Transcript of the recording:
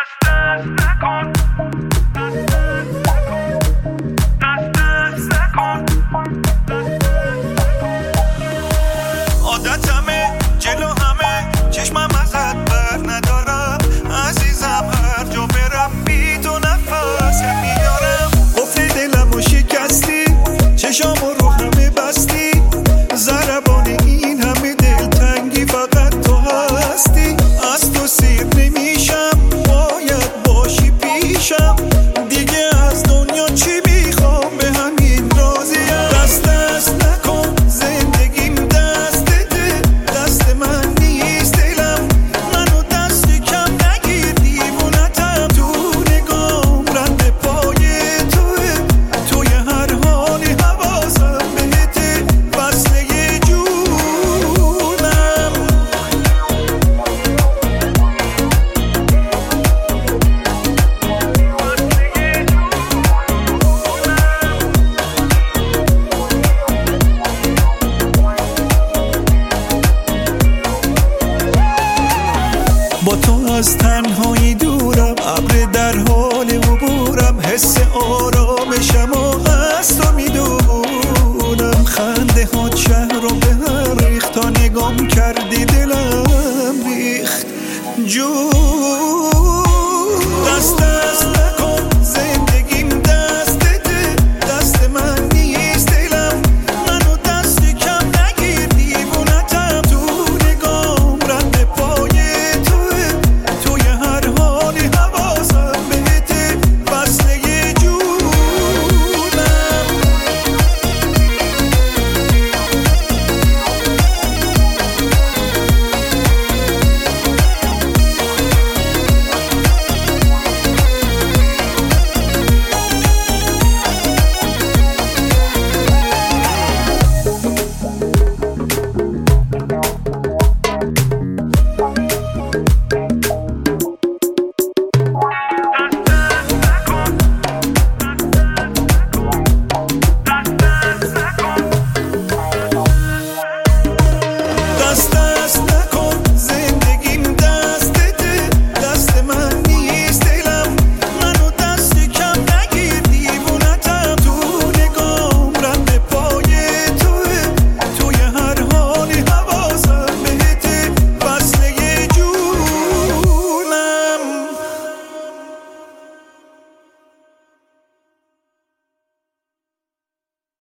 عادتمه جلو همه چشمم ازت بر ندارم عزیزم، هر جا برم بی تو نفس میارم. قفل دلمو شکستی، چشامو رو همه بستی، ضربان این همه دلتنگی فقط تو هستی. از تو سیر نمیشم، باید باشی پیشم، دیگه از دنیا چی میخوام، به همین راضیم. دست دست نکن زندگیم دستته، دست من نیست دلم، منو دست کم نگیر، دیوونتم. تو نگام رد پای توه، توی هر حال حواسم بهته، وصله جونم. با تو از تنهایی دورم، ابر در حال عبورم، حس آرامشم و از تو میدونم. خنده ها شهر رو به هم ریخت، تا نگام کردی دلم ریخت جون.